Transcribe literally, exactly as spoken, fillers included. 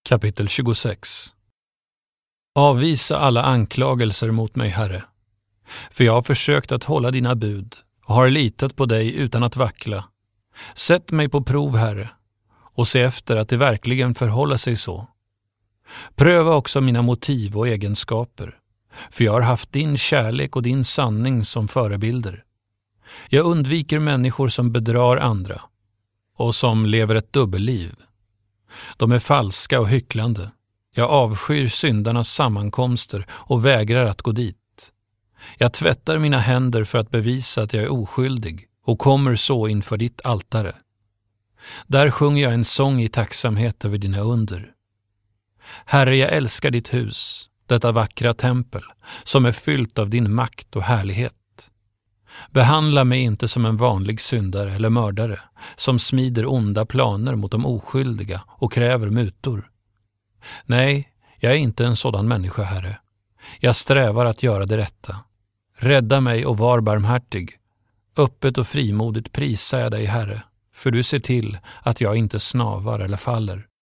Kapitel tjugosex. Avvisa alla anklagelser mot mig, Herre. För jag har försökt att hålla dina bud och har litat på dig utan att vackla. Sätt mig på prov, Herre, och se efter att det verkligen förhåller sig så. Pröva också mina motiv och egenskaper, för jag har haft din kärlek och din sanning som förebilder. Jag undviker människor som bedrar andra och som lever ett dubbelliv. De är falska och hycklande. Jag avskyr syndarnas sammankomster och vägrar att gå dit. Jag tvättar mina händer för att bevisa att jag är oskyldig och kommer så inför ditt altare. Där sjunger jag en sång i tacksamhet över dina under. Herre, jag älskar ditt hus, detta vackra tempel som är fyllt av din makt och härlighet. Behandla mig inte som en vanlig syndare eller mördare som smider onda planer mot de oskyldiga och kräver mutor. Nej, jag är inte en sådan människa, Herre. Jag strävar att göra det rätta. Rädda mig och var barmhärtig. Öppet och frimodigt prisar jag dig, Herre, för du ser till att jag inte snavar eller faller.